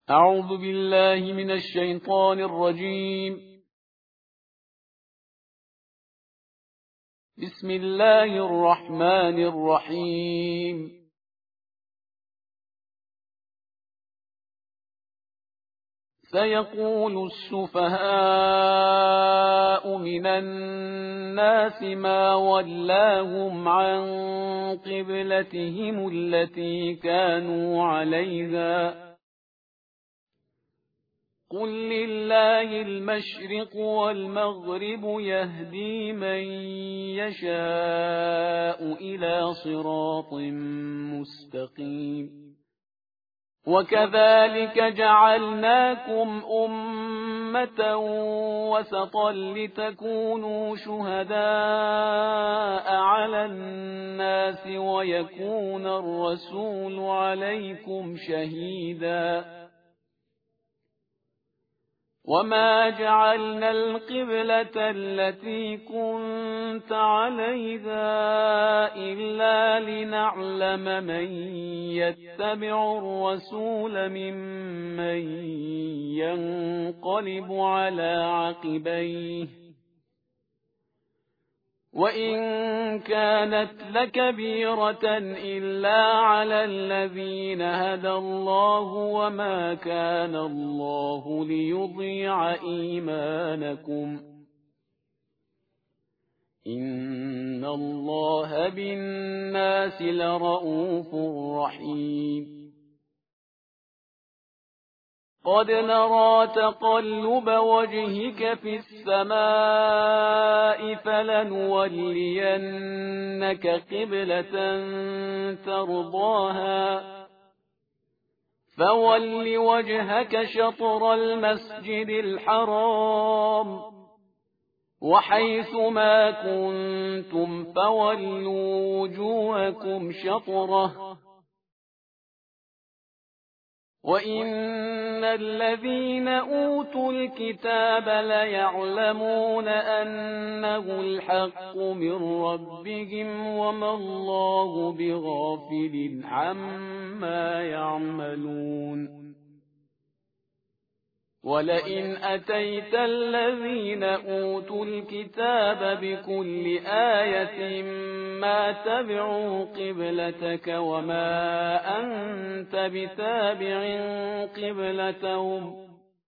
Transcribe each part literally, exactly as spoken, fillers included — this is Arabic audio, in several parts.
أعوذ بالله من الشيطان الرجيم. بسم الله الرحمن الرحيم. سيقول السفهاء من الناس ما ولاهم عن قبلتهم التي كانوا عليها قل لله المشرق والمغرب يهدي من يشاء إلى صراط مستقيم. وكذلك جعلناكم أمة وسطا لتكونوا شهداء على الناس ويكون الرسول عليكم شهيدا. وما جعلنا القبلة التي كنت عليها إلا لنعلم من يتبع الرسول ممن ينقلب على عقبيه وإن كانت لكبيرة إلا على الذين هدى الله وما كان الله ليضيع إيمانكم إن الله بالناس لرءوف رحيم. قد نرى تقلب وجهك في السماء فلنولينك قبلة ترضاها فول وجهك شطر المسجد الحرام وحيث ما كنتم فولوا وجوهكم شطره وإن الذين أوتوا الكتاب ليعلمون أنه الحق من ربهم وما الله بغافل عما يعملون. ولئن أتيت الذين أوتوا الكتاب بكل آية ما تبعوا قبلتك وما أنت بتابع قبلتهم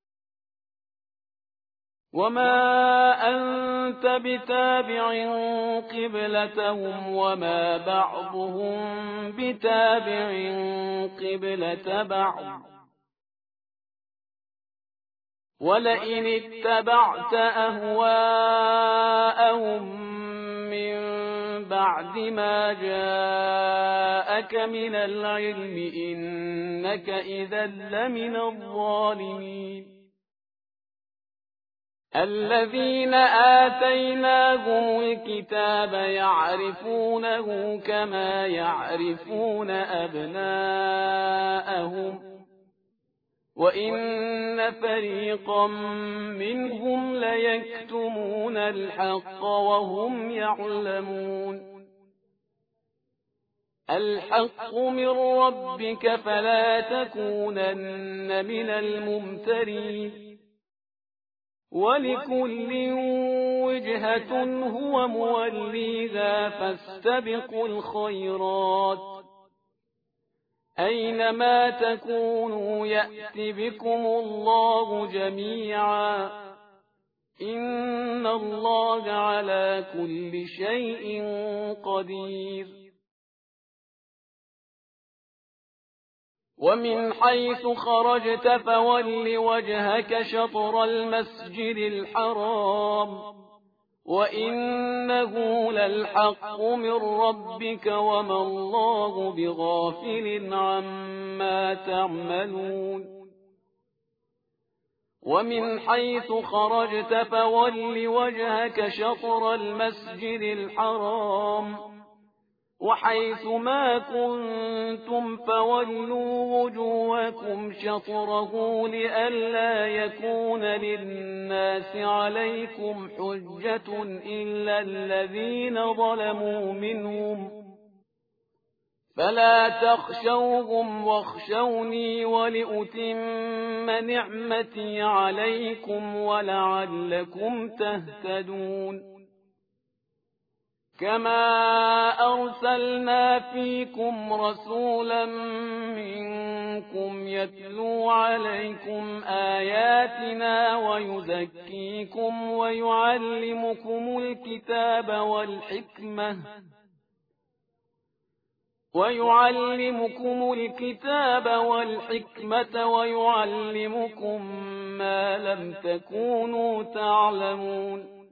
وما أنت بتابع قبلتهم وما بعضهم بتابع قبلة بعض ولئن اتبعت أهواءهم من بعد ما جاءك من العلم إنك إذا لمن الظالمين. الذين آتيناهم الكتاب يعرفونه كما يعرفون أبناءهم وإن فريقا منهم ليكتمون الحق وهم يعلمون. الحق من ربك فلا تكونن من الممترين. ولكل وجهة هو موليها فاستبقوا الخيرات أينما تكونوا يأت بكم الله جميعا إن الله على كل شيء قدير. ومن حيث خرجت فول وجهك شطر المسجد الحرام وإنه للحق من ربك وما الله بغافل عما تعملون. ومن حيث خرجت فول وجهك شطر المسجد الحرام وحيث ما كنتم فولوا وجوهكم شطره لئلا يكون للناس عليكم حجة إلا الذين ظلموا منهم فلا تخشوهم واخشوني ولأتم نعمتي عليكم ولعلكم تهتدون. كما أرسلنا فيكم رسولا منكم يتلو عليكم آياتنا ويزكيكم ويعلمكم الكتاب والحكمة ويعلمكم الكتاب والحكمة ويعلمكم ما لم تكونوا تعلمون.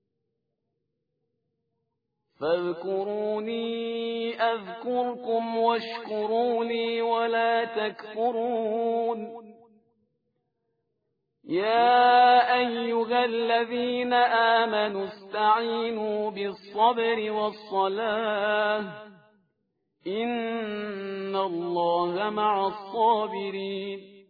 فاذكروني أذكركم واشكروا لي ولا تكفرون. يا أيها الذين آمنوا استعينوا بالصبر والصلاة إن الله مع الصابرين.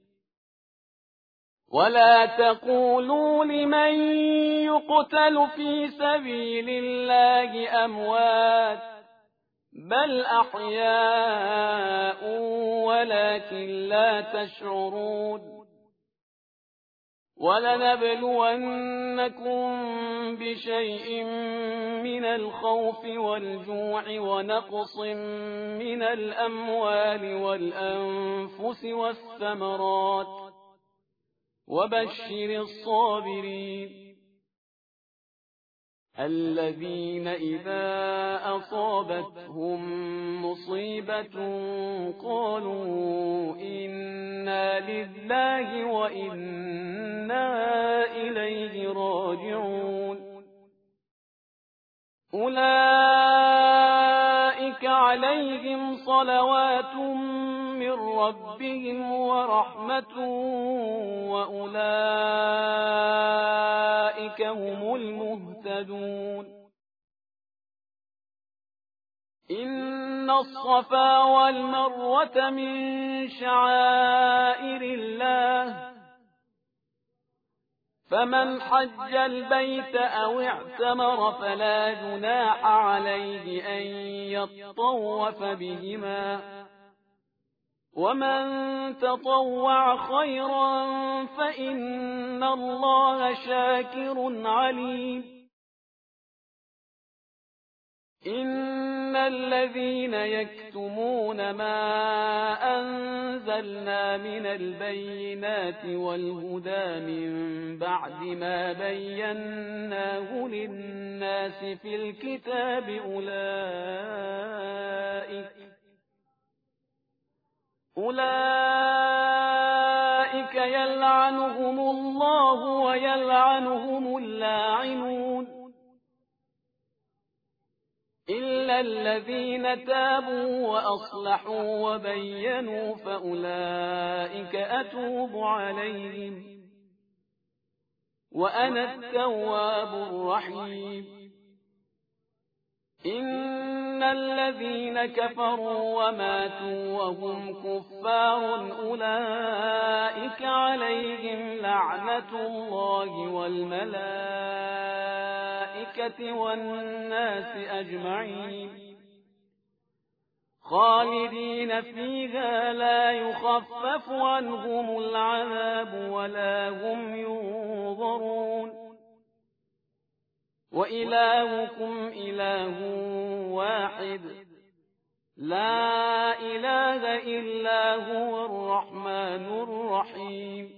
ولا تقولوا لمن يقتل في سبيل الله أموات بل أحياء ولكن لا تشعرون. ولنبلونكم بشيء من الخوف والجوع ونقص من الأموال والأنفس والثمرات وبشر الصابرين الذين إذا أصابتهم مصيبة قالوا إنا لله وإنا إليه راجعون. أولئك عليهم صلوات من ربهم ورحمة وأولئك هم المهتدون. إن الصفا والمروة من شعائر الله فمن حج البيت أو اعتمر فلا جناح عليه أن يطوف بهما ومن تطوع خيرا فإن الله شاكر عليم. إن الذين يكتمون ما أنزلنا من البينات والهدى من بعد ما بيناه للناس في الكتاب أولئك أولئك يلعنهم الله ويلعنهم اللاعنون إلا الذين تابوا وأصلحوا وبينوا فأولئك أتوب عليهم وأنا التواب الرحيم. إن الذين كفروا وماتوا وهم كفار أولئك عليهم لعنة الله والملائكة والناس أجمعين خالدين فيها لا يخفف عنهم العذاب ولا هم ينظرون. وإلهكم إله واحد لا إله إلا هو الرحمن الرحيم.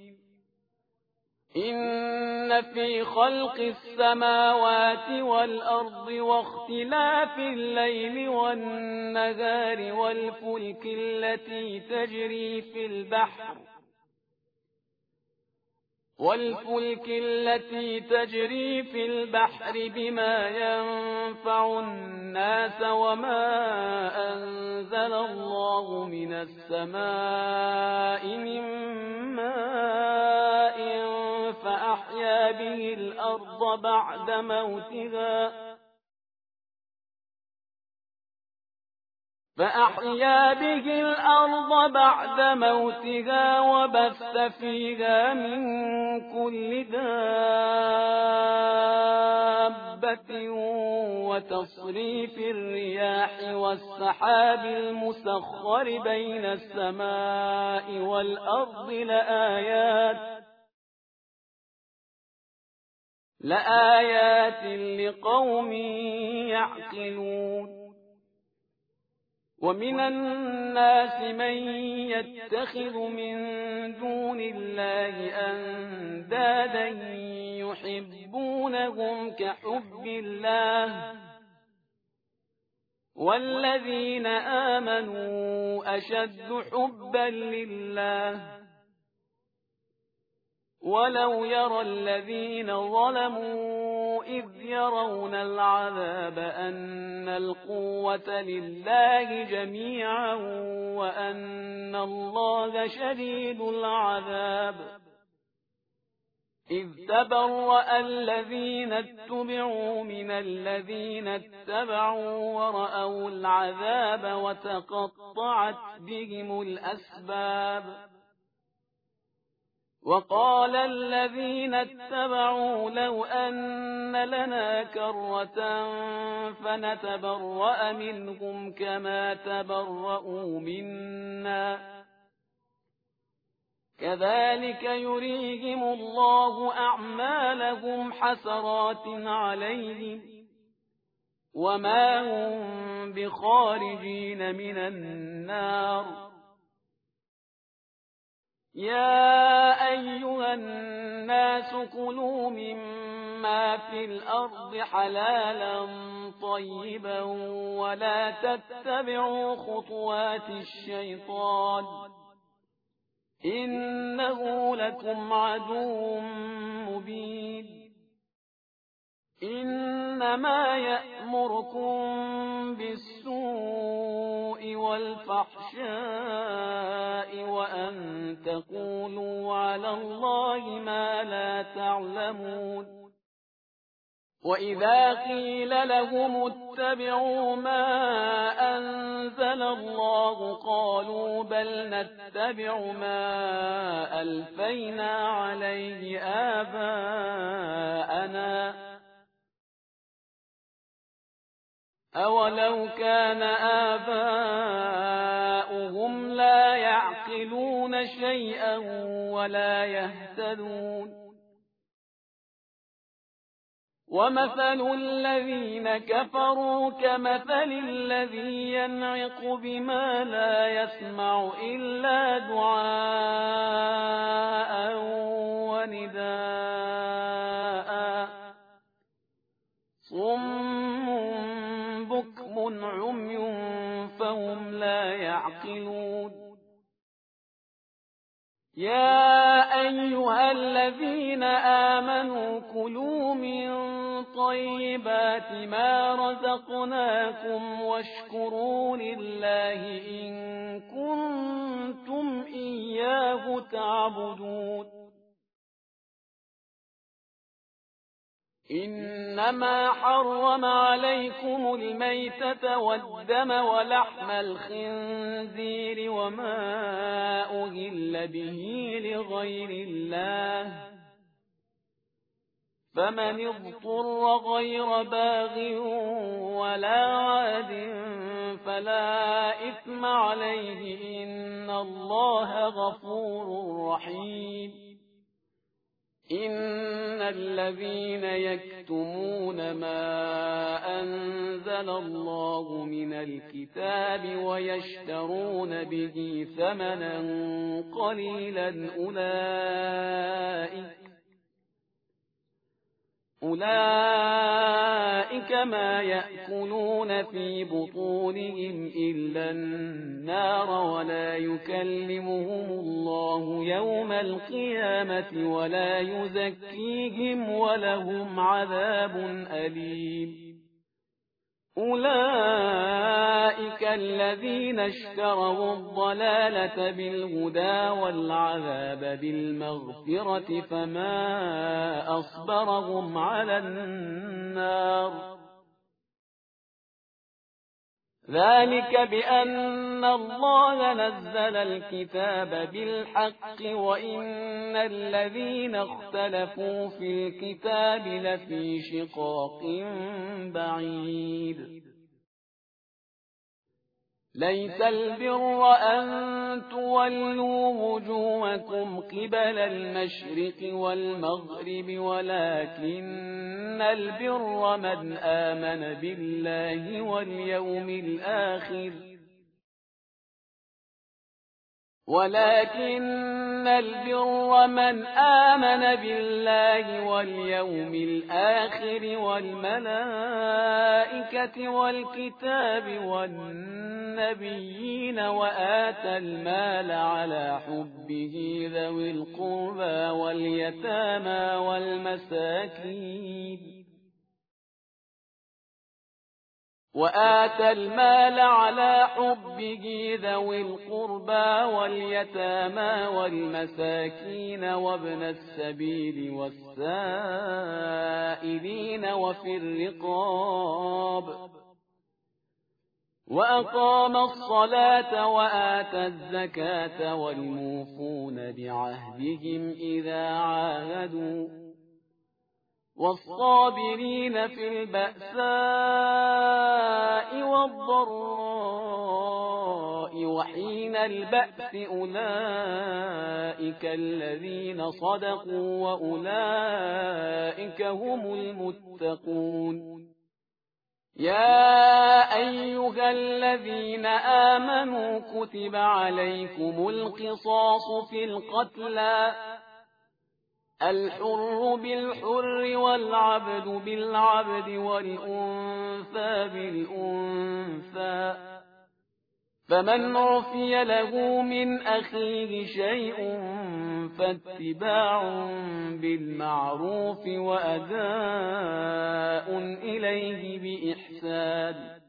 إن في خلق السماوات والأرض واختلاف الليل والنهار والفلك التي تجري في البحر والفلك التي تجري في البحر بما ينفع الناس وما أنزل الله من السماء من ماء فأحيا به الأرض بعد موتها فأحيا به الأرض بعد موتها وبث فيها من كل دابة دابة وتصريف الرياح والسحاب المسخر بين السماء والأرض لآيات لآيات لقوم يعقلون ومن الناس من يتخذ من دون الله أندادا يحبونهم كحب الله والذين آمنوا أشد حبا لله ولو يرى الذين ظلموا إذ يرون العذاب أن القوة لله جميعا وأن الله شديد العذاب إذ تبرأ الذين اتبعوا من الذين اتبعوا ورأوا العذاب وتقطعت بهم الأسباب وقال الذين اتبعوا لو أن لنا كرة فنتبرأ منهم كما تبرأوا منا كذلك يريهم الله أعمالهم حسرات عليهم وما هم بخارجين من النار يا أيها الناس كلوا مما في الأرض حلالا طيبا ولا تتبعوا خطوات الشيطان إنه لكم عدو مبين إنما يأمركم بالسوء والفحشاء وأن تقولوا على الله ما لا تعلمون وإذا قيل لهم اتبعوا ما أنزل الله قالوا بل نتبع ما ألفينا عليه آباءنا أولو كان آباؤهم لا يعقلون شيئا ولا يهتدون ومثل الذين كفروا كمثل الذي ينعق بما لا يسمع إلا دعاء ونداء صم بكم عمي فهم لا يعقلون يا أيها الذين آمنوا كلوا من طيبات ما رزقناكم واشكروا لله إن كنتم إياه تعبدون إنما حرم عليكم الميتة والدم ولحم الخنزير وما أهل به لغير الله فمن اضطر غير باغ ولا عاد فلا إثم عليه إن الله غفور رحيم إن الذين يكتمون ما أنزل الله من الكتاب ويشترون به ثمنا قليلا أولئك أولئك ما يأكلون في بطونهم إلا النار ولا يكلمهم الله يوم القيامة ولا يزكيهم ولهم عذاب أليم أولئك الذين اشتروا الضلالة بالهدى والعذاب بالمغفرة فما أصبرهم على النار ذلك بأن الله نزل الكتاب بالحق وإن الذين اختلفوا في الكتاب لفي شقاق بعيد ليس البر أن تولوا وجوهكم قبل المشرق والمغرب ولكن البر من آمن بالله واليوم الآخر ولكن البر من آمن بالله واليوم الآخر والملائكة والكتاب والنبيين وآتى المال على حبه ذوي القربى واليتامى والمساكين وآتى المال على حبه ذوي القربى واليتامى والمساكين وابن السبيل والسائلين وفي الرقاب وأقام الصلاة وآتى الزكاة والموفون بعهدهم إذا عاهدوا والصابرين في البأساء والضراء وحين البأس أولئك الذين صدقوا وأولئك هم المتقون يا أيها الذين آمنوا كتب عليكم القصاص في القتلى الحر بالحر والعبد بالعبد والأنثى بالأنثى فمن عفي له من أخيه شيء فاتباع بالمعروف وأداء إليه بإحسان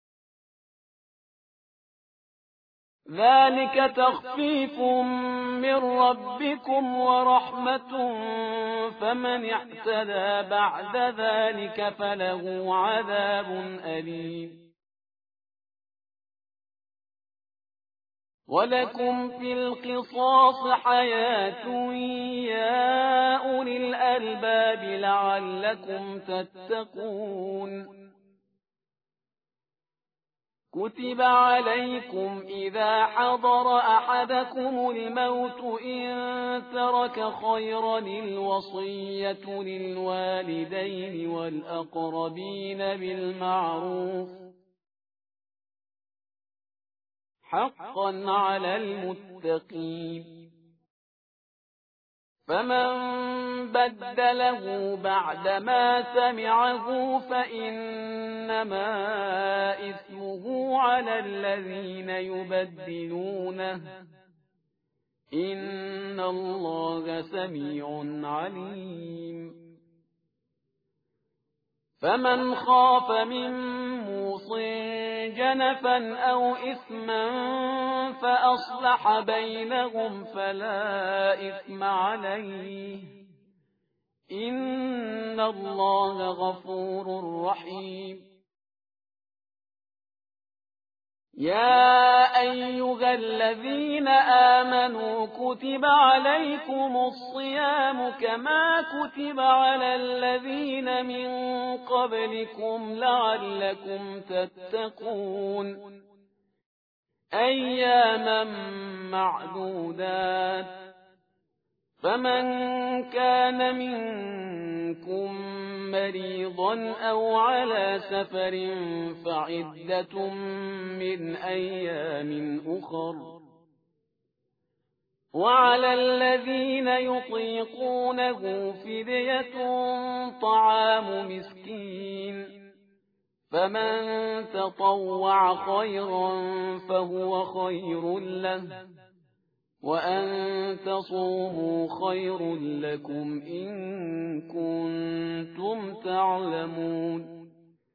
ذلك تخفيف من ربكم ورحمة فمن اعتدى بعد ذلك فله عذاب أليم ولكم في القصاص حياة يا أولي الألباب لعلكم تتقون كتب عليكم إذا حضر أحدكم الموت إن ترك خيرا الوصية للوالدين والأقربين بالمعروف حقا على المتقين فمن بدله بعدما سمعه فإنما إثمه على الذين يبدلونه إن الله سميع عليم فمن خاف من موص جنفا أو إثما فأصلح بينهم فلا إثم عليه إن الله غفور رحيم يا أيها الذين آمنوا كتب عليكم الصيام كما كتب على الذين من قبلكم لعلكم تتقون أياما معدودات فمن كان منكم مريضا أو على سفر فعدة من أيام أخر وعلى الذين يطيقونه فدية طعام مسكين فمن تطوع خيرا فهو خير له وأن تصوموا خير لكم إن كنتم تعلمون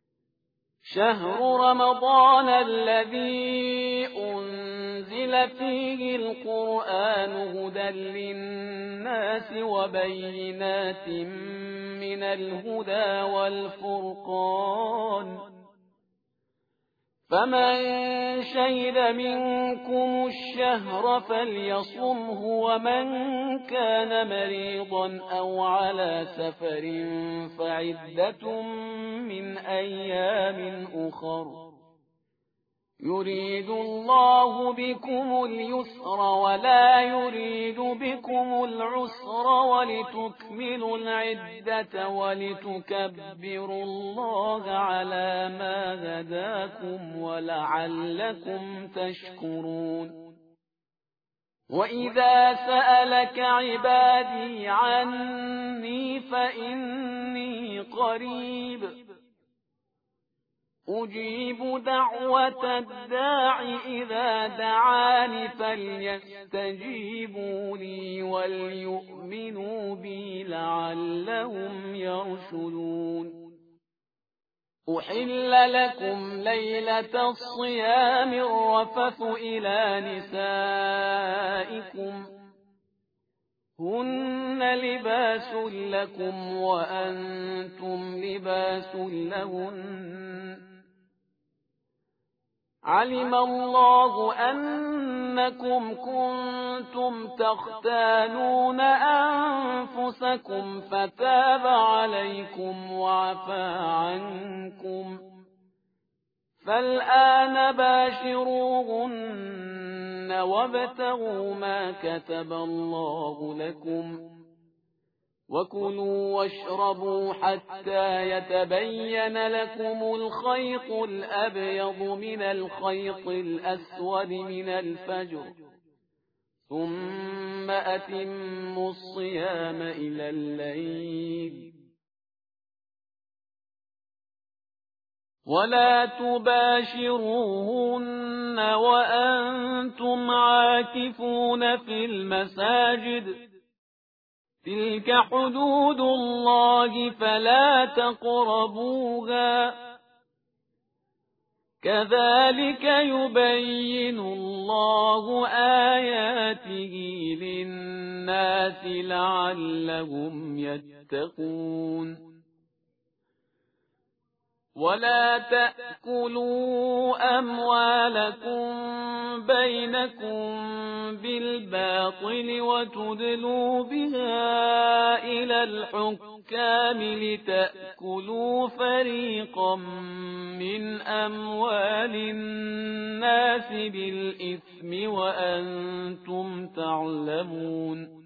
شهر رمضان الذي أنزل فيه القرآن هدى للناس وبينات من الهدى والفرقان فمن شهد منكم الشهر فليصمه ومن كان مريضا أو على سفر فعدة من أيام أخر يريد الله بكم اليسر ولا يريد بكم العسر ولتكملوا العدة ولتكبروا الله على ما هداكم ولعلكم تشكرون وإذا سألك عبادي عني فإني قريب أجيب دعوة الداع إذا دعاني فليستجيبوا لي وليؤمنوا بي لعلهم يرشدون أحل لكم ليلة الصيام الرفث إلى نسائكم هن لباس لكم وأنتم لباس لهن علم الله أنكم كنتم تختانون أنفسكم فتاب عليكم وعفى عنكم فالآن باشروهن وابتغوا ما كتب الله لكم وكلوا واشربوا حتى يتبين لكم الخيط الأبيض من الخيط الأسود من الفجر ثم أتموا الصيام إلى الليل ولا تباشروهن وأنتم عاكفون في المساجد تلك حدود الله فلا تقربوها كذلك يبين الله آياته للناس لعلهم يتقون ولا تأكلوا أموالكم بينكم بالباطل وتدلوا بها إلى الحكام لتأكلوا فريقا من أموال الناس بالإثم وأنتم تعلمون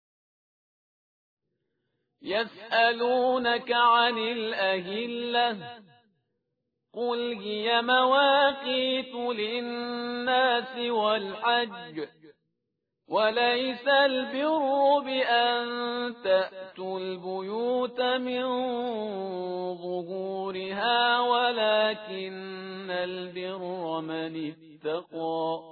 يسألونك عن الأهلة قل هي مواقيت للناس والحج وليس البر بأن تأتوا البيوت من ظهورها ولكن البر من اتقى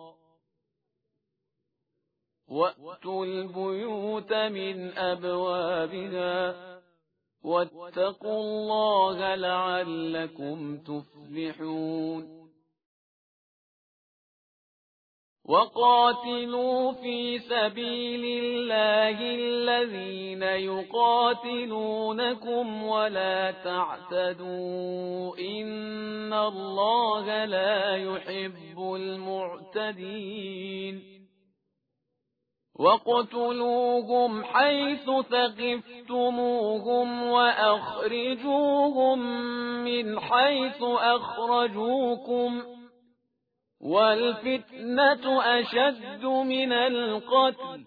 وأتوا البيوت من أبوابها واتقوا الله لعلكم تفلحون وقاتلوا في سبيل الله الذين يقاتلونكم ولا تعتدوا إن الله لا يحب المعتدين واقتلوهم حيث ثقفتموهم وأخرجوهم من حيث أخرجوكم والفتنة أشد من القتل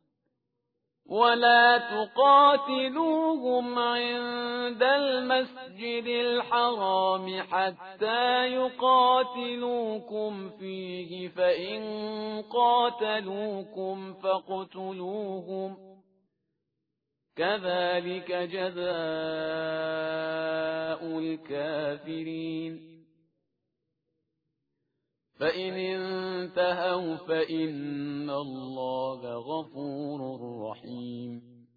ولا تقاتلوهم عند المسجد الحرام حتى يقاتلوكم فيه فإن قاتلوكم فاقتلوهم كذلك جزاء الكافرين فإن انتهوا فإن الله غفور رحيم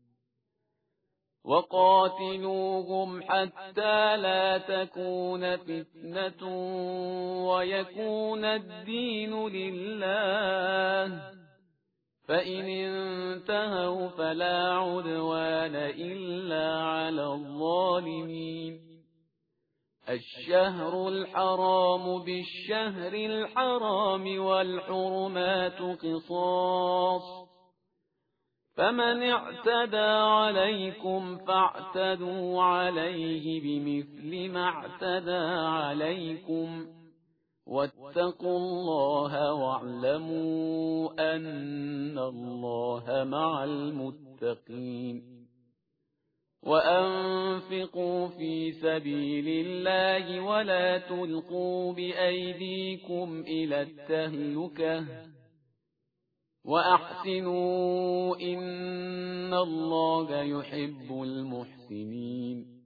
وقاتلوهم حتى لا تكون فتنة ويكون الدين لله فإن انتهوا فلا عدوان إلا على الظالمين الشهر الحرام بالشهر الحرام والحرمات قصاص، فمن اعتدى عليكم فاعتدوا عليه بمثل ما اعتدى عليكم، واتقوا الله واعلموا أن الله مع المتقين. وأنفقوا في سبيل الله ولا تلقوا بأيديكم إلى التهلكة، وأحسنوا إن الله يحب المحسنين.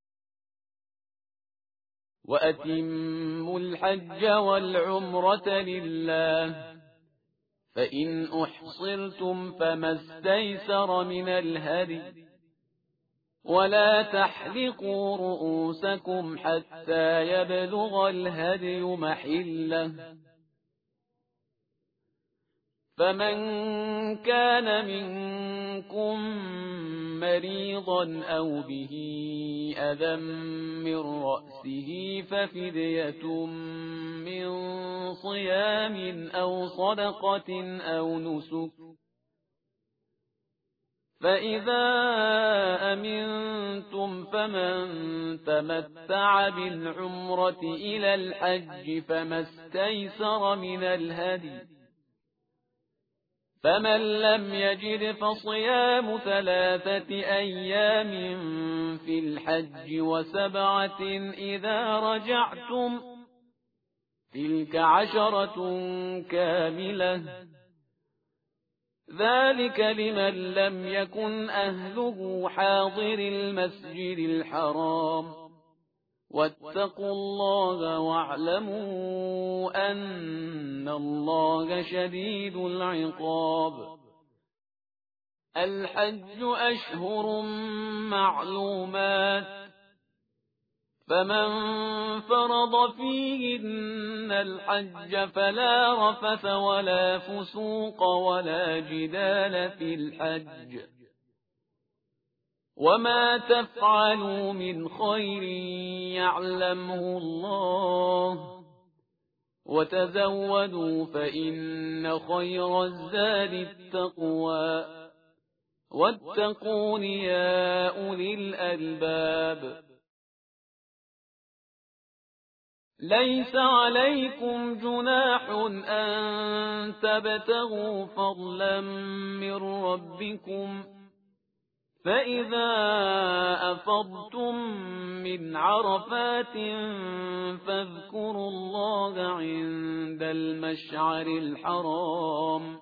وأتموا الحج والعمرة لله، فإن أحصرتم فما استيسر من الهدي، ولا تحلقوا رؤوسكم حتى يبلغ الهدي محله، فمن كان منكم مريضا أو به أذى من رأسه ففدية من صيام أو صدقة أو نسك، فإذا أمنتم فمن تمتع بالعمرة إلى الحج فما استيسر من الهدي، فمن لم يجد فصيام ثلاثة أيام في الحج وسبعة إذا رجعتم، تلك عشرة كاملة، ذلك لمن لم يكن أهله حاضر المسجد الحرام. واتقوا الله واعلموا أن الله شديد العقاب. الحج أشهر معلومات، فمن فرض فيهن الحج فلا رفث ولا فسوق ولا جدال في الحج، وما تفعلوا من خير يعلمه الله، وتزودوا فإن خير الزاد التقوى، واتقون يا أولي الألباب. ليس عليكم جناح أن تبتغوا فضلا من ربكم، فإذا أفضتم من عرفات فاذكروا الله عند المشعر الحرام،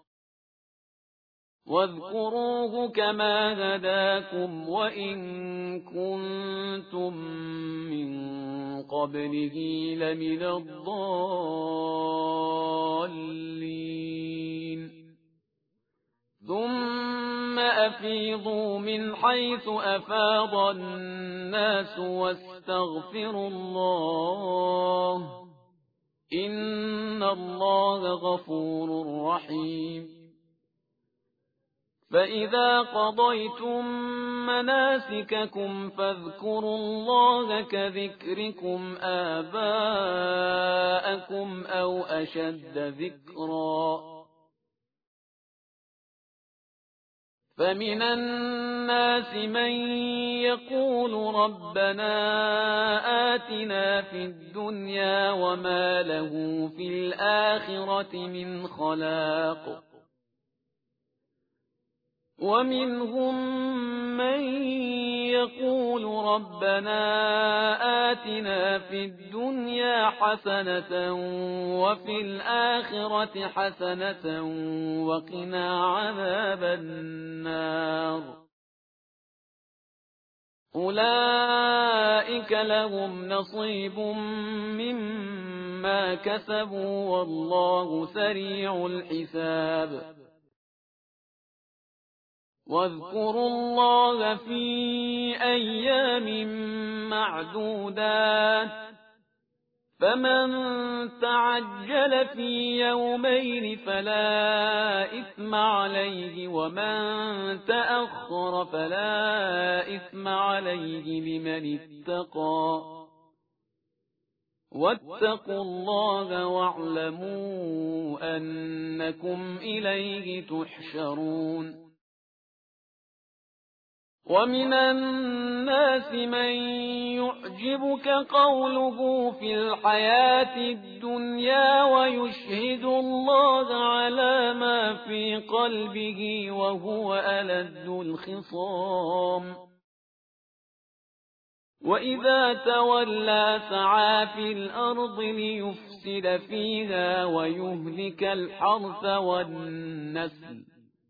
واذكروه كما هداكم وإن كنتم من قبله لمن الضالين. ثم أفيضوا من حيث أفاض الناس واستغفروا الله، إن الله غفور رحيم. فإذا قضيتم مناسككم فاذكروا الله كذكركم آباءكم أو أشد ذكرا، فمن الناس من يقول ربنا آتنا في الدنيا وما له في الآخرة من خلاق، ومنهم من يقول ربنا آتنا في الدنيا حسنة وفي الآخرة حسنة وقنا عذاب النار. أولئك لهم نصيب مما كسبوا والله سريع الحساب. واذكروا الله في أيام معدودات، فمن تعجل في يومين فلا إثم عليه، ومن تأخر فلا إثم عليه لمن اتقى، واتقوا الله واعلموا أنكم إليه تحشرون. ومن الناس من يعجبك قوله في الحياة الدنيا ويشهد الله على ما في قلبه وهو ألد الخصام، وإذا تولى سعى في الأرض ليفسد فيها ويهلك الحرث والنسل،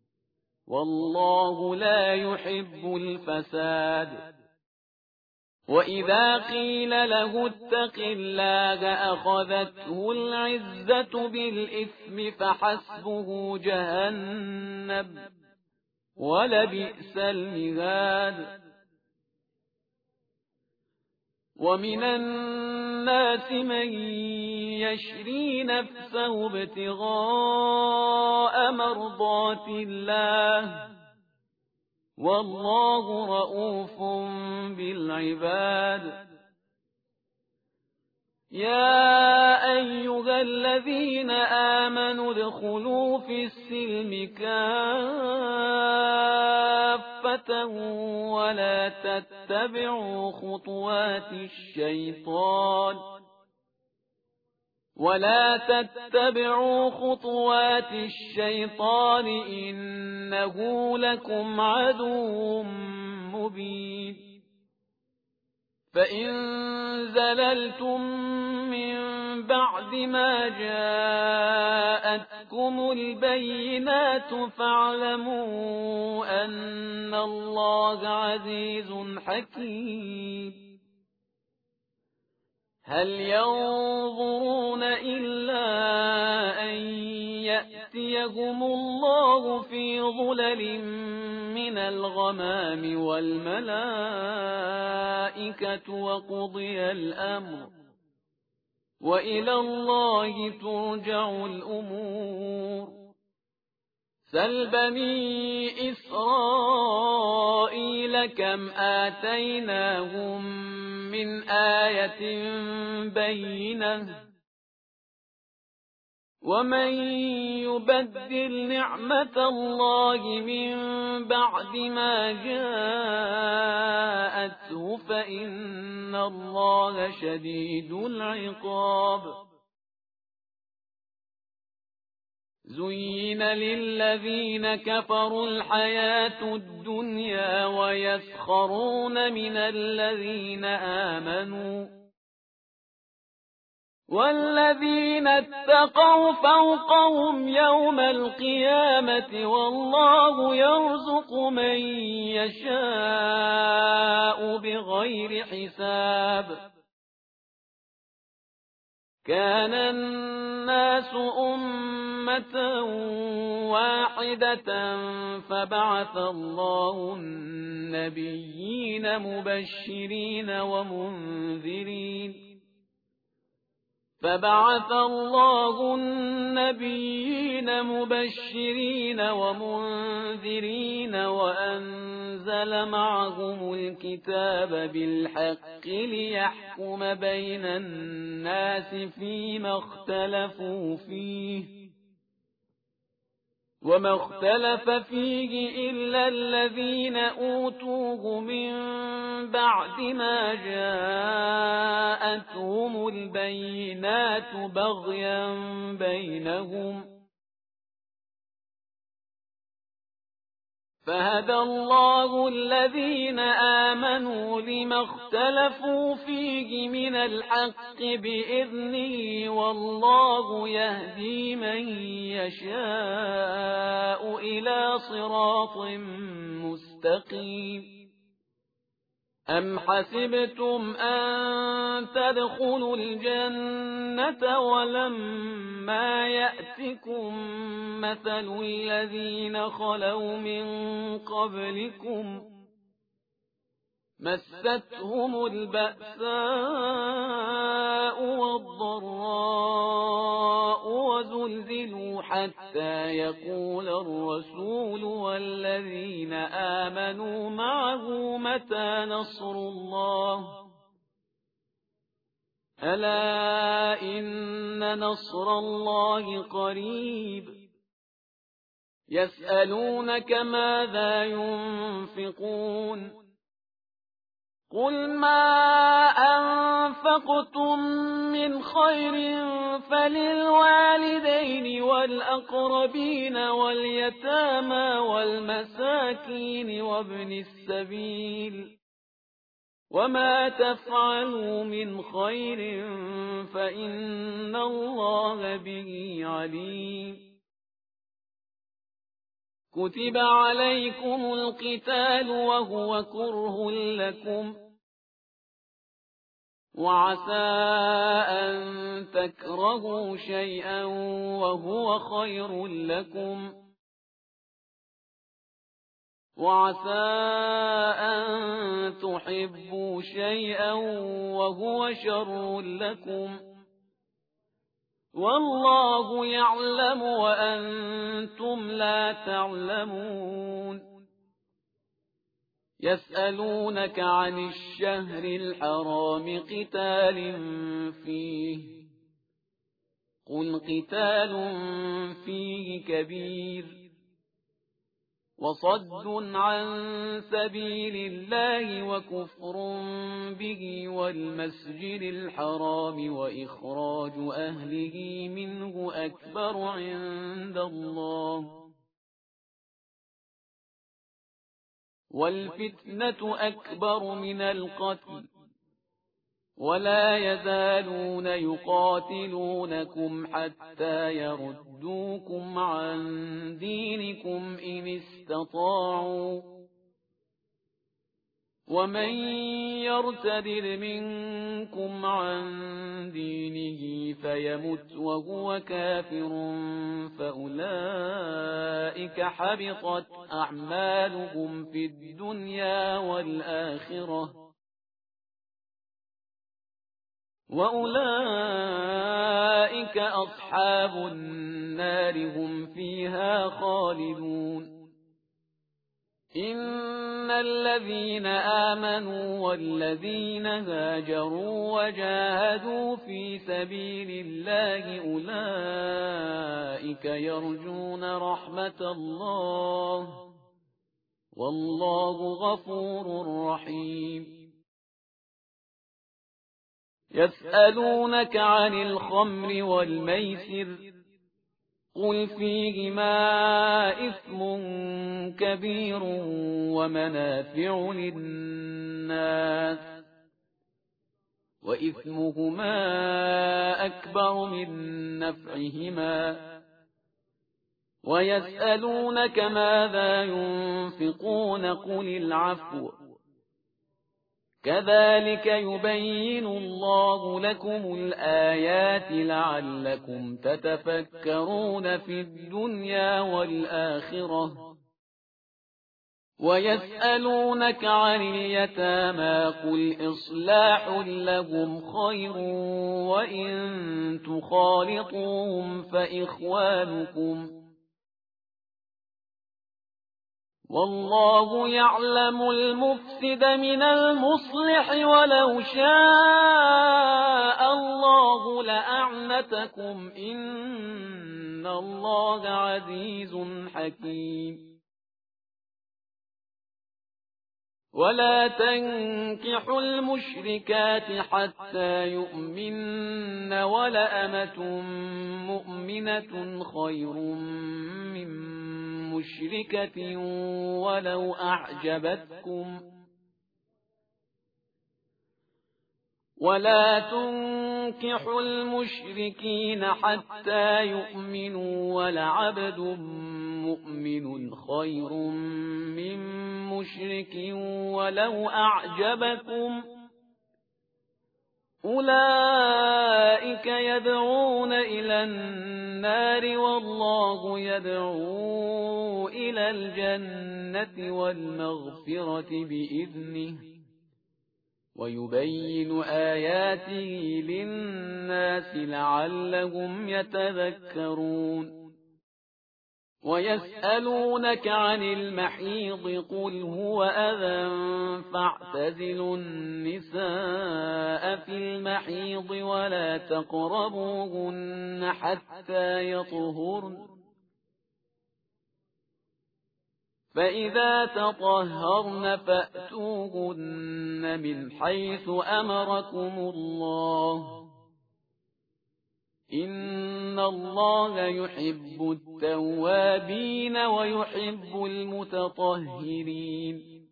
والله لا يحب الفساد. وإذا قيل له اتق الله أخذته العزة بالإثم فحسبه جهنم ولبئس المهاد. ومن الناس من يشري نفسه ابتغاء مرضات الله، والله رؤوف بالعباد. يا أيها الذين آمنوا ادخلوا في السلم كافة ولا تتبعوا خطوات الشيطان ولا تتبعوا خطوات الشيطان إنه لكم عدو مبين. فإن زللتم من بعد ما جاءتكم البينات فاعلموا أن الله عزيز حكيم. هل ينظرون إلا أن يأتيهم الله في ظلل من الغمام والملائكة وقضي الأمر وإلى الله ترجع الأمور. سل بني إسرائيل كم آتيناهم من آية بينة ومن يبدل نعمة الله من بعد ما جاءته فإن الله شديد العقاب. زين للذين كفروا الحياة الدنيا ويسخرون من الذين آمنوا والذين اتقوا فوقهم يوم القيامة والله يرزق من يشاء بغير حساب. كان الناس أمة واحدة فبعث الله النبيين مبشرين ومنذرين فبعث الله النبيين مبشرين ومنذرين وأنزل معهم الكتاب بالحق ليحكم بين الناس فيما اختلفوا فيه وما اختلف فيه إلا الذين أوتوه من بعد ما جاءتهم البينات بغيا بينهم فهدى الله الذين آمنوا لما اختلفوا فيه من الحق بإذنه والله يهدي من يشاء إلى صراط مستقيم. أم حسبتم أن تدخلوا الجنة ولما يأتكم مثل الذين خلوا من قبلكم مستهم البأساء والضراء وزلزلوا حتى يقول الرسول والذين آمنوا معه متى نصر الله ألا إن نصر الله قريب يسألونك ماذا ينفقون قل ما أنفقتم من خير فللوالدين والأقربين واليتامى والمساكين وابن السبيل وما تفعلوا من خير فإن الله به عليم كتب عليكم القتال وهو كره لكم وعسى أن تكرهوا شيئا وهو خير لكم وعسى أن تحبوا شيئا وهو شر لكم والله يعلم وأنتم لا تعلمون يسألونك عن الشهر الحرام قتال فيه قل قتال فيه كبير وصد عن سبيل الله وكفر به والمسجد الحرام وإخراج أهله منه أكبر عند الله والفتنة أكبر من القتل ولا يزالون يقاتلونكم حتى يردوكم عن دينكم إن استطاعوا ومن يرتد منكم عن دينه فيمت وهو كافر فأولئك حبطت أعمالهم في الدنيا والآخرة وأولئك أصحاب النار هم فيها خالدون إن الذين آمنوا والذين هاجروا وجاهدوا في سبيل الله أولئك يرجون رحمة الله والله غفور رحيم يسألونك عن الخمر والميسر قل فيهما إثم كبير ومنافع للناس وإثمهما أكبر من نفعهما ويسألونك ماذا ينفقون قل العفو كذلك يبين الله لكم الآيات لعلكم تتفكرون في الدنيا والآخرة ويسألونك عن اليتامى قل إصلاح لهم خير وإن تخالطوهم فإخوانكم والله يعلم المفسد من المصلح ولو شاء الله لأعنتكم إن الله عزيز حكيم ولا تنكحوا المشركات حتى يؤمن ولأمة مؤمنة خير من مشركة ولو أعجبتكم ولا تنكحوا المشركين حتى يؤمنوا ولعبد مؤمن خير من مشرك ولو أعجبكم أولئك يدعون إلى النار والله يدعو إلى الجنة والمغفرة بإذنه ويبين آياته للناس لعلهم يتذكرون ويسألونك عن المحيض قل هو أذى فاعتزلوا النساء في المحيض ولا تقربوهن حتى يطهرن فإذا تطهرن فأتوهن من حيث أمركم الله إن الله يحب التوابين ويحب المتطهرين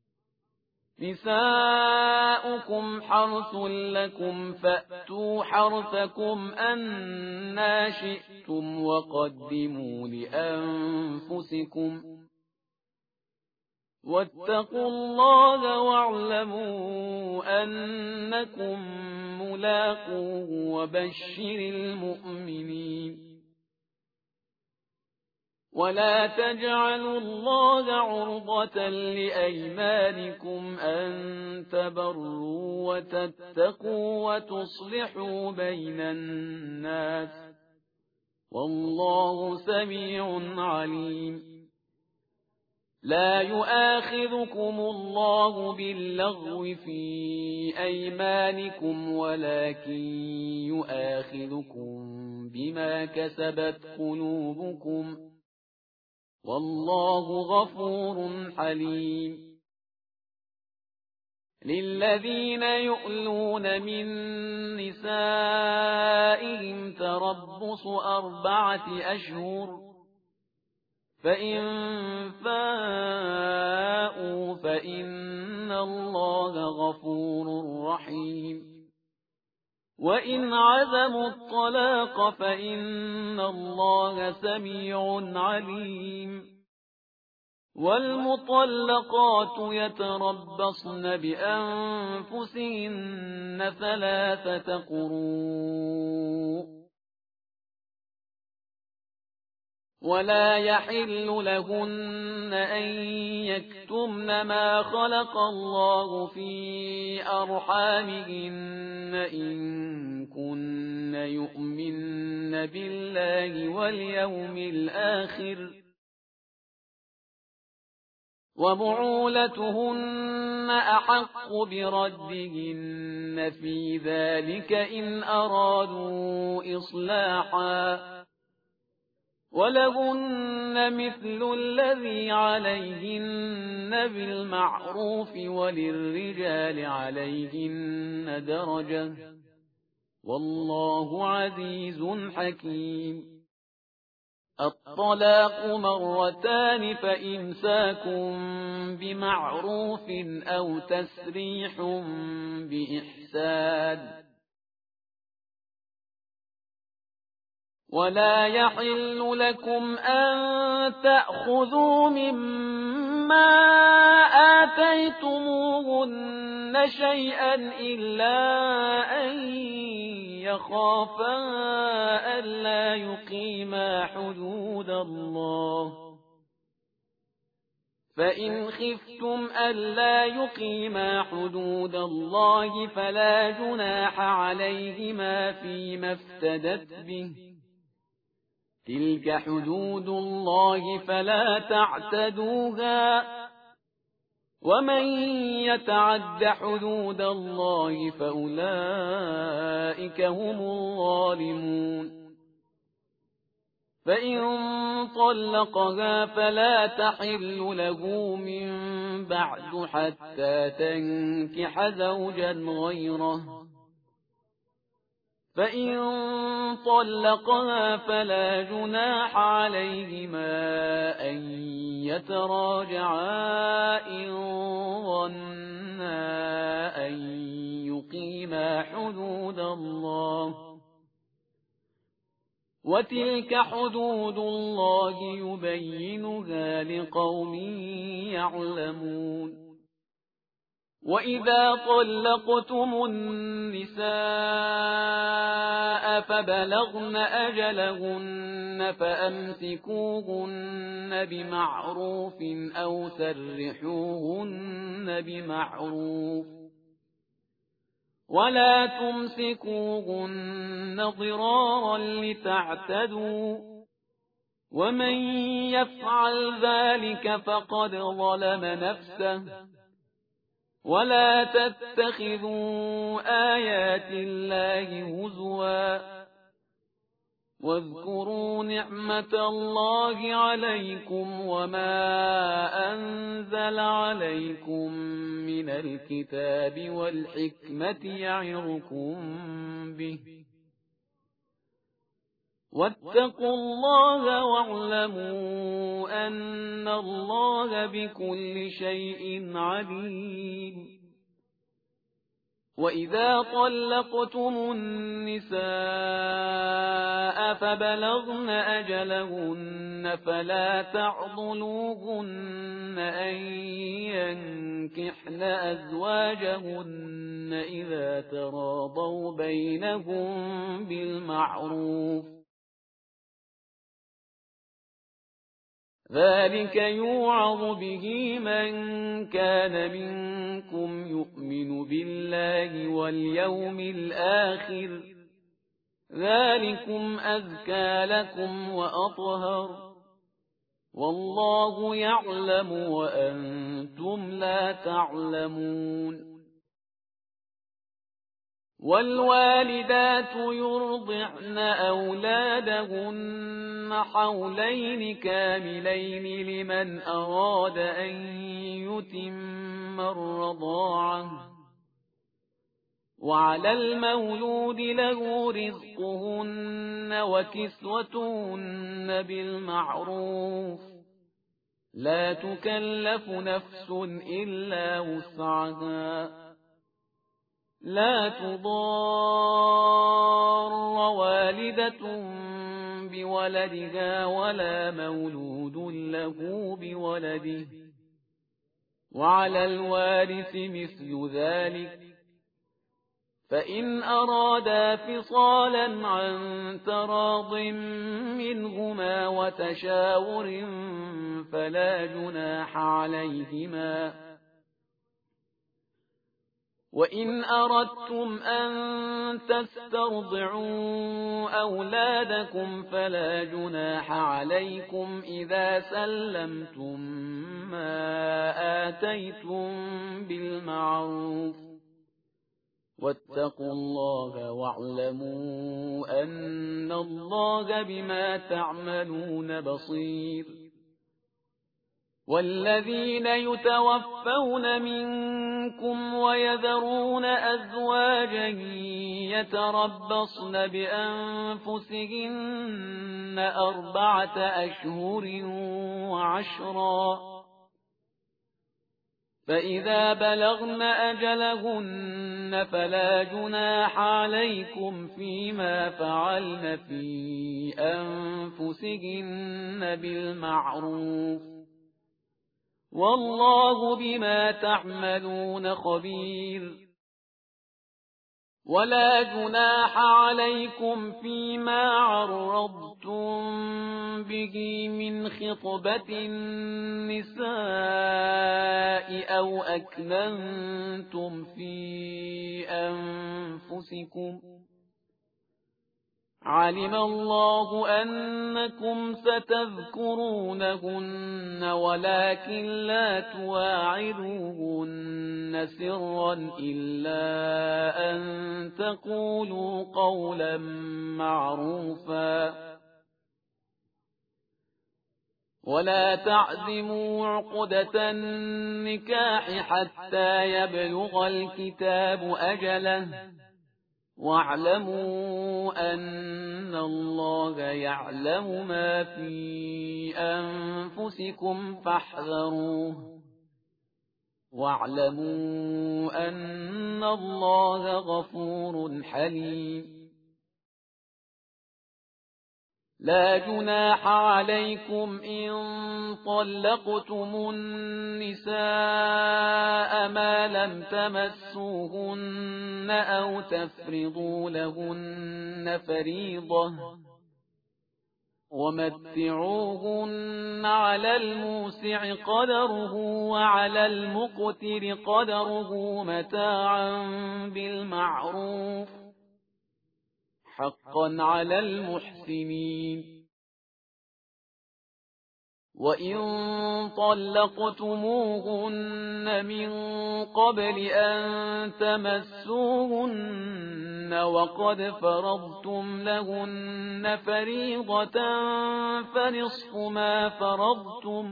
نساؤكم حرث لكم فأتوا حرثكم أنى شئتم وقدموا لأنفسكم واتقوا الله واعلموا أنكم ملاقوه وبشر المؤمنين ولا تجعلوا الله عرضة لأيمانكم أن تبروا وتتقوا وتصلحوا بين الناس والله سميع عليم لا يؤاخذكم الله باللغو في أيمانكم ولكن يؤاخذكم بما كسبت قلوبكم والله غفور حليم للذين يؤلون من نسائهم تربص أربعة أشهر فإن فاءوا فإن الله غفور رحيم وإن عزموا الطلاق فإن الله سميع عليم والمطلقات يتربصن بأنفسهن ثلاثة قروء ولا يحل لهن أن يكتمن ما خلق الله في أرحامهن إن كن يؤمن بالله واليوم الآخر وبعولتهن أحق بردهن في ذلك إن أرادوا إصلاحا ولهن مثل الذي عليهن بالمعروف وللرجال عليهن درجة والله عزيز حكيم الطلاق مرتان فإمساك بمعروف أو تسريح بإحسان ولا يحل لكم أن تأخذوا مما آتيتموهن شيئا إلا أن يخافا ألا يقيما حدود الله فإن خفتم ألا يقيما حدود الله فلا جناح عليهما فيما افتدت به تلك حدود الله فلا تعتدوها ومن يتعد حدود الله فأولئك هم الظالمون فإن طلقها فلا تحل له من بعد حتى تنكح زوجا غيره فإن طلقها فلا جناح عليهما أن يتراجعا إن ظنا أن يقيما حدود الله وتلك حدود الله يبينها لقوم يعلمون وإذا طلقتم النساء فبلغن أجلهن فأمسكوهن بمعروف أو سرحوهن بمعروف ولا تمسكوهن ضرارا لتعتدوا ومن يفعل ذلك فقد ظلم نفسه ولا تتخذوا آيات الله هزوا واذكروا نعمة الله عليكم وما أنزل عليكم من الكتاب والحكمة يعظكم به واتقوا الله واعلموا أن الله بكل شيء عليم. وإذا طلقتم النساء فبلغن أجلهن فلا تعضلوهن أن ينكحن أزواجهن إذا تراضوا بينهم بالمعروف ذلك يوعظ به من كان منكم يؤمن بالله واليوم الآخر ذلكم أزكى لكم وأطهر والله يعلم وأنتم لا تعلمون. والوالدات يرضعن أولادهن حولين كاملين لمن أراد أن يتم الرضاعة وعلى المولود له رزقهن وكسوتهن بالمعروف لا تكلف نفس إلا وسعها لا تضار والدة بولدها ولا مولود له بولده وعلى الوارث مثل ذلك فإن أرادا فصالا عن تراض منهما وتشاور فلا جناح عليهما. وإن أردتم أن تسترضعوا أولادكم فلا جناح عليكم إذا سلمتم ما آتيتم بالمعروف واتقوا الله واعلموا أن الله بما تعملون بصير. والذين يتوفون منكم ويذرون أزواجا يتربصن بأنفسهن أربعة أشهر وعشرا فإذا بلغن أجلهن فلا جناح عليكم فيما فعلن في أنفسهن بالمعروف والله بما تعملون خبير. ولا جناح عليكم فيما عرضتم به من خطبة النساء أو أكننتم في أنفسكم علم الله أنكم ستذكرونهن ولكن لا تواعدوهن سرا إلا أن تقولوا قولا معروفا ولا تعزموا عقدة النكاح حتى يبلغ الكتاب أجله واعلموا أن الله يعلم ما في أنفسكم فاحذروه واعلموا أن الله غفور حليم. لا جناح عليكم إن طلقتم النساء ما لم تمسوهن أو تفرضوا لهن فريضة ومتعوهن على الموسع قدره وعلى المقتر قدره متاعا بالمعروف حقا على المحسنين. وإن طلقتموهن من قبل أن تمسوهن وقد فرضتم لهن فريضة فنصف ما فرضتم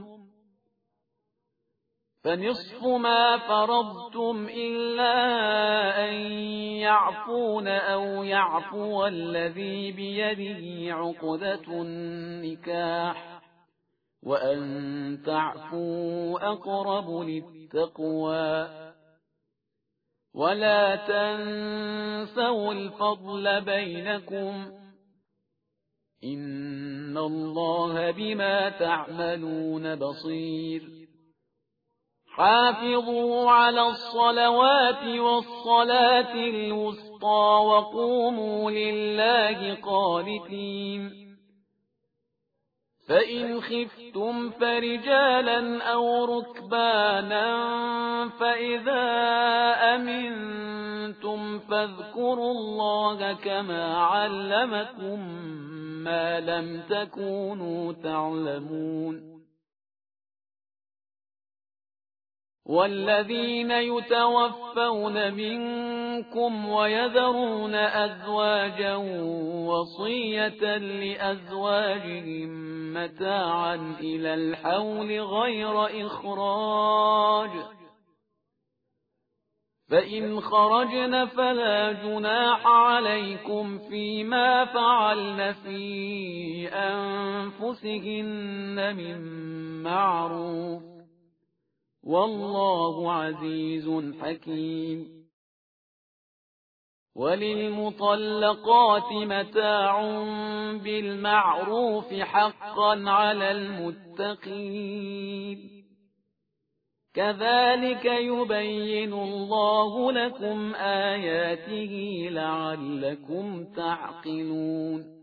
فنصف ما فرضتم إلا أن يعفون أو يعفو الذي بيده عقدة النكاح وأن تعفوا أقرب للتقوى ولا تنسوا الفضل بينكم إن الله بما تعملون بصير حافظوا على الصلوات والصلاة الوسطى وقوموا لله قانتين فإن خفتم فرجالا أو ركبانا فإذا أمنتم فاذكروا الله كما علمكم ما لم تكونوا تعلمون والذين يتوفون منكم ويذرون أزواجا وصية لأزواجهم متاعا إلى الحول غير إخراج فإن خرجن فلا جناح عليكم فيما فعلن في أنفسهن من معروف والله عزيز حكيم وللمطلقات متاع بالمعروف حقا على المتقين كذلك يبين الله لكم آياته لعلكم تعقلون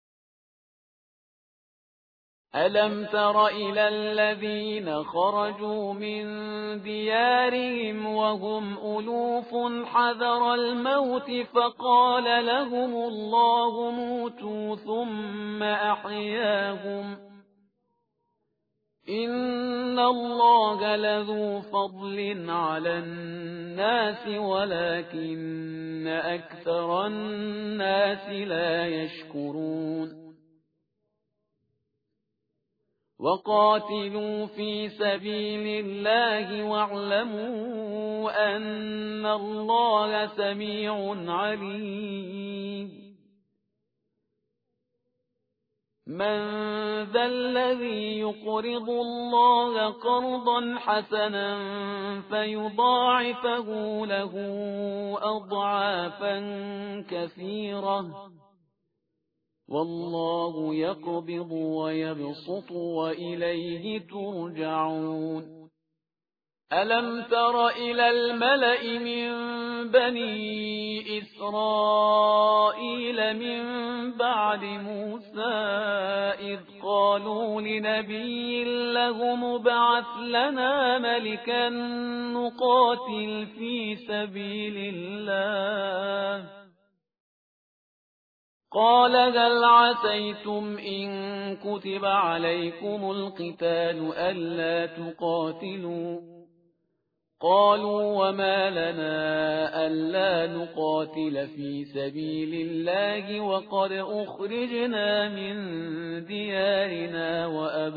ألم تر إلى الذين خرجوا من ديارهم وهم ألوف حذر الموت فقال لهم الله موتوا ثم أحياهم إن الله لذو فضل على الناس ولكن أكثر الناس لا يشكرون وقاتلوا في سبيل الله واعلموا أن الله سميع عليم من ذا الذي يقرض الله قرضا حسنا فيضاعفه له أضعافا كثيرة والله يقبض ويبسط وإليه ترجعون ألم تر إلى الملأ من بني إسرائيل من بعد موسى إذ قالوا لنبي له مبعث لنا ملكا نقاتل في سبيل الله قال هل عسيتم إن كتب عليكم القتال ألا تقاتلوا قالوا وما لنا ألا نقاتل في سبيل الله وقد أخرجنا من ديارنا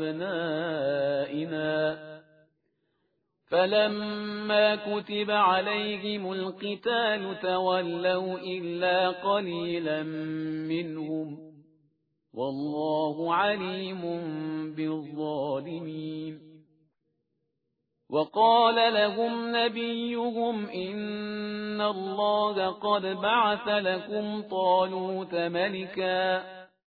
وأبنائنا فلما كتب عليهم القتال تولوا إلا قليلا منهم والله عليم بالظالمين وقال لهم نبيهم إن الله قد بعث لكم طالوت ملكا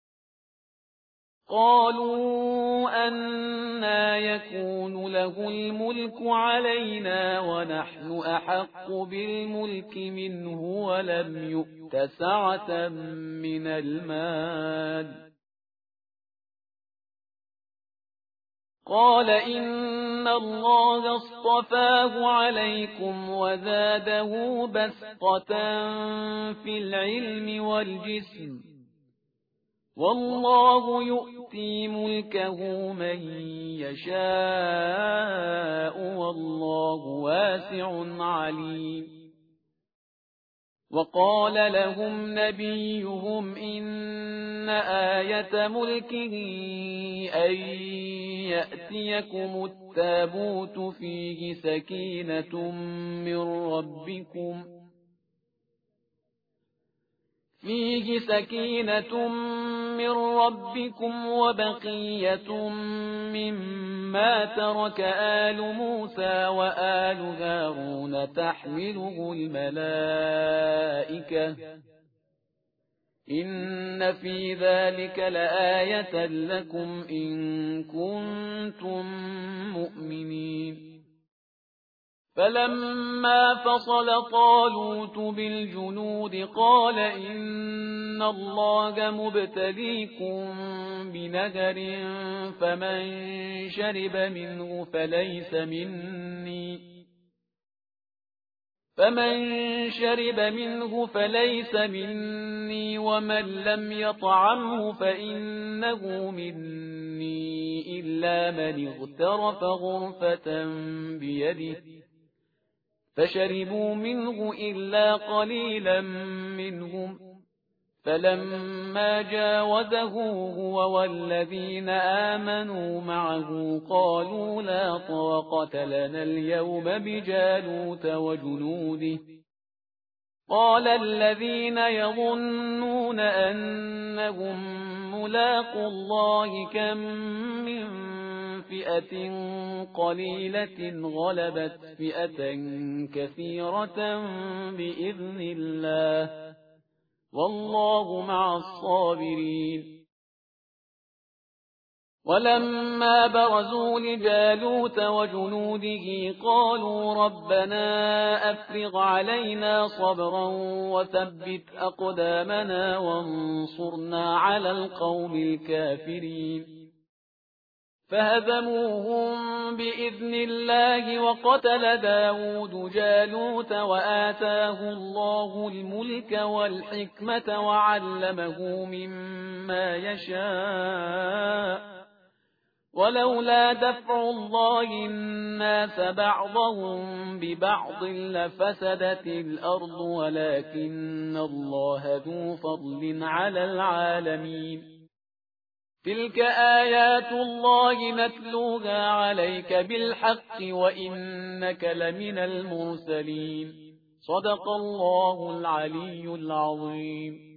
قالوا أنى يكون له الملك علينا ونحن أحق بالملك منه ولم يؤت سعة من المال قال إن الله اصطفاه عليكم وزاده بسطة في العلم والجسم والله يؤتي ملكه من يشاء والله واسع عليم. وقال لهم نبيهم إن آية ملكه أن يأتيكم التابوت فيه سكينة من ربكم فيه سكينة من ربكم وبقية مما ترك آل موسى وآل هارون تحمله الملائكة إن في ذلك لآية لكم إن كنتم مؤمنين. فلما فصل طالوت بالجنود قال إن الله مبتليكم بنهر فمن شرب منه فليس مني فمن شرب منه فليس مني ومن لم يطعمه فإنه مني إلا من اغترف غرفة بيده فشربوا منه إلا قليلا منهم. فلما جاوزه هو والذين آمنوا معه قالوا لا طاقة لنا اليوم بجالوت وجنوده. قال الذين يظنون أنهم ملاقوا الله كم من فئة قليلة غلبت فئة كثيرة بإذن الله والله مع الصابرين. ولما برزوا لجالوت وجنوده قالوا ربنا أفرغ علينا صبرا وثبت أقدامنا وانصرنا على القوم الكافرين. فهزموهم بإذن الله وقتل داود جالوت وآتاه الله الملك والحكمة وعلمه مما يشاء ولولا دفع الله الناس بعضهم ببعض لفسدت الأرض ولكن الله ذو فضل على العالمين. تلك آيات الله نتلوها عليك بالحق وإنك لمن المرسلين. صدق الله العلي العظيم.